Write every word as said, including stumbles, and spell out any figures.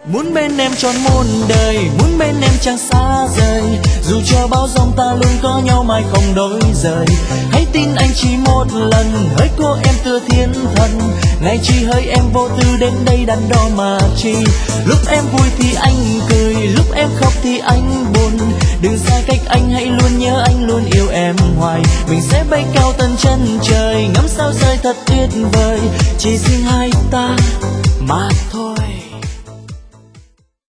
Muốn bên em trọn muôn đời, muốn bên em chẳng xa rời, dù cho bao giông ta luôn có nhau mãi không đổi rời. Hãy tin anh chỉ một lần, hỡi cô em tựa thiên thần, này chỉ hỡi em vô tư đến đây đắn đo mà chi. Lúc em vui thì anh cười, lúc em khóc thì anh buồn, đừng xa cách anh, hãy luôn nhớ anh, luôn yêu em hoài. Mình sẽ bay cao tận chân trời, ngắm sao rơi thật tuyệt vời, chỉ riêng hai ta mà thôi.